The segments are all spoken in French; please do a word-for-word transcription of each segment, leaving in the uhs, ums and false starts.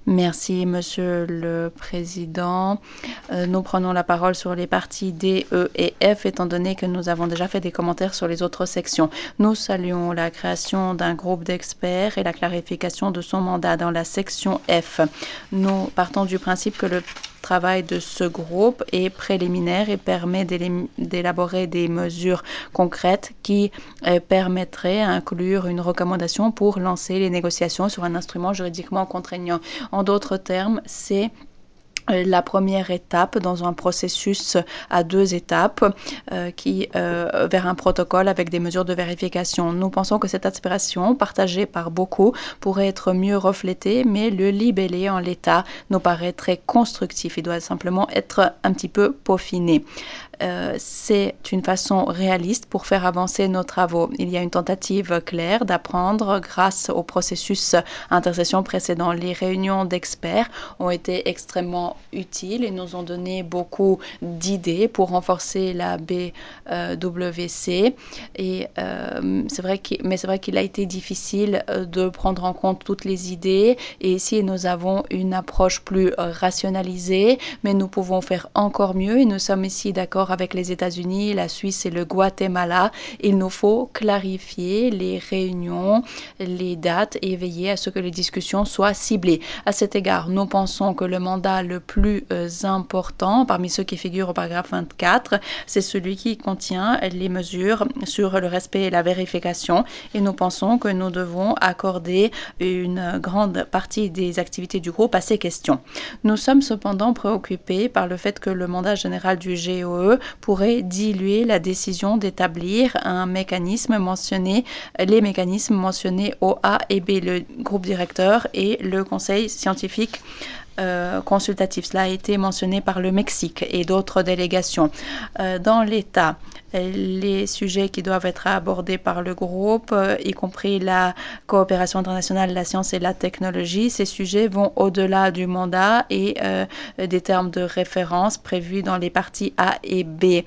Merci, Monsieur le Président. Euh, nous prenons la parole sur les parties D, E et F, étant donné que nous avons déjà fait des commentaires sur les autres sections. Nous saluons la création d'un groupe d'experts et la clarification de son mandat dans la section F. Nous partons du principe que le travail de ce groupe est préliminaire et permet d'élaborer des mesures concrètes qui euh, permettraient d'inclure une recommandation pour lancer les négociations sur un instrument juridiquement contraignant. En d'autres termes, c'est la première étape dans un processus à deux étapes euh, qui euh, vers un protocole avec des mesures de vérification. Nous pensons que cette aspiration, partagée par beaucoup, pourrait être mieux reflétée, mais le libellé en l'état nous paraît très constructif. Il doit simplement être un petit peu peaufiné. Euh, c'est une façon réaliste pour faire avancer nos travaux. Il y a une tentative claire d'apprendre grâce au processus intercession précédent. Les réunions d'experts ont été extrêmement utiles et nous ont donné beaucoup d'idées pour renforcer la B W C. Et euh, c'est vrai que, mais c'est vrai qu'il a été difficile de prendre en compte toutes les idées. Et ici, nous avons une approche plus rationalisée, mais nous pouvons faire encore mieux. Et nous sommes ici d'accord avec les États-Unis, la Suisse et le Guatemala. Il nous faut clarifier les réunions, les dates et veiller à ce que les discussions soient ciblées. À cet égard, nous pensons que le mandat le plus euh, important parmi ceux qui figurent au paragraphe vingt-quatre, c'est celui qui contient les mesures sur le respect et la vérification. Et nous pensons que nous devons accorder une grande partie des activités du groupe à ces questions. Nous sommes cependant préoccupés par le fait que le mandat général du G O E pourrait diluer la décision d'établir un mécanisme mentionné, les mécanismes mentionnés au A et B, le groupe directeur et le conseil scientifique Euh, consultatif. Cela a été mentionné par le Mexique et d'autres délégations. Euh, dans l'État, les sujets qui doivent être abordés par le groupe, euh, y compris la coopération internationale, la science et la technologie, ces sujets vont au-delà du mandat et euh, des termes de référence prévus dans les parties A et B.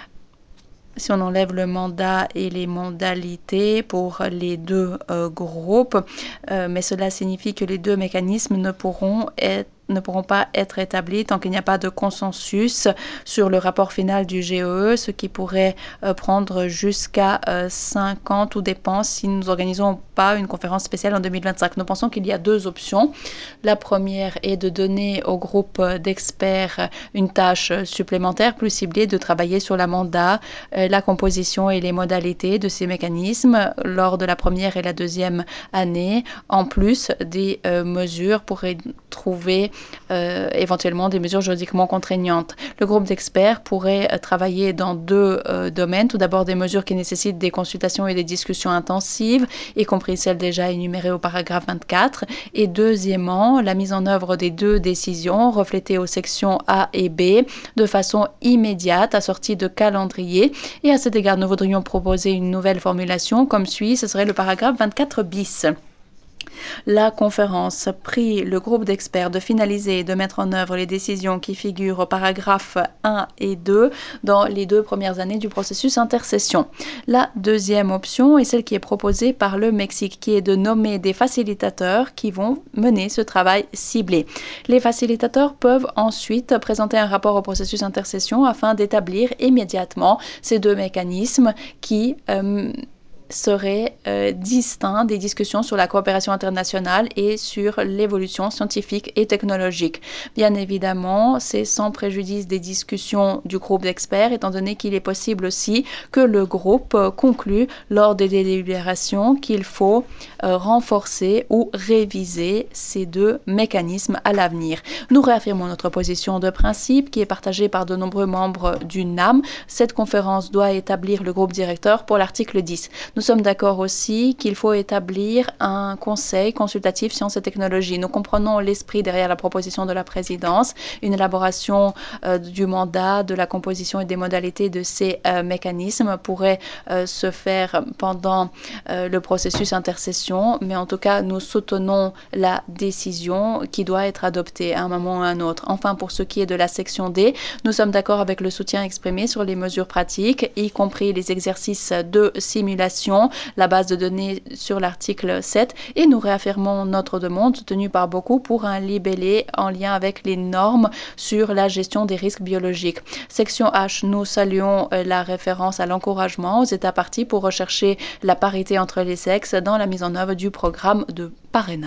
Si on enlève le mandat et les modalités pour les deux euh, groupes, euh, mais cela signifie que les deux mécanismes ne pourront être ne pourront pas être établis tant qu'il n'y a pas de consensus sur le rapport final du G O E, ce qui pourrait euh, prendre jusqu'à euh, cinq ans, tout dépend si nous n'organisons pas une conférence spéciale en deux mille vingt-cinq. Nous pensons qu'il y a deux options. La première est de donner au groupe d'experts une tâche supplémentaire plus ciblée de travailler sur la mandat, euh, la composition et les modalités de ces mécanismes lors de la première et la deuxième année, en plus des euh, mesures pour trouver Euh, éventuellement des mesures juridiquement contraignantes. Le groupe d'experts pourrait euh, travailler dans deux euh, domaines. Tout d'abord, des mesures qui nécessitent des consultations et des discussions intensives, y compris celles déjà énumérées au paragraphe vingt-quatre. Et deuxièmement, la mise en œuvre des deux décisions reflétées aux sections A et B de façon immédiate, assortie de calendrier. Et à cet égard, nous voudrions proposer une nouvelle formulation comme suit. Ce serait le paragraphe vingt-quatre bis. La conférence prie le groupe d'experts de finaliser et de mettre en œuvre les décisions qui figurent au paragraphe un et deux dans les deux premières années du processus intercession. La deuxième option est celle qui est proposée par le Mexique, qui est de nommer des facilitateurs qui vont mener ce travail ciblé. Les facilitateurs peuvent ensuite présenter un rapport au processus intercession afin d'établir immédiatement ces deux mécanismes qui euh, serait euh, distinct des discussions sur la coopération internationale et sur l'évolution scientifique et technologique. Bien évidemment, c'est sans préjudice des discussions du groupe d'experts, étant donné qu'il est possible aussi que le groupe euh, conclue lors des délibérations qu'il faut euh, renforcer ou réviser ces deux mécanismes à l'avenir. Nous réaffirmons notre position de principe qui est partagée par de nombreux membres du N A M. Cette conférence doit établir le groupe directeur pour l'article dix. Nous sommes d'accord aussi qu'il faut établir un conseil consultatif sciences et technologies. Nous comprenons l'esprit derrière la proposition de la présidence, une élaboration euh, du mandat, de la composition et des modalités de ces euh, mécanismes pourrait euh, se faire pendant euh, le processus intercession, mais en tout cas, nous soutenons la décision qui doit être adoptée à un moment ou à un autre. Enfin, pour ce qui est de la section D, nous sommes d'accord avec le soutien exprimé sur les mesures pratiques, y compris les exercices de simulation Constitution, la base de données sur l'article sept, et nous réaffirmons notre demande, tenue par beaucoup, pour un libellé en lien avec les normes sur la gestion des risques biologiques. Section H, nous saluons la référence à l'encouragement aux États parties pour rechercher la parité entre les sexes dans la mise en œuvre du programme de parrainage.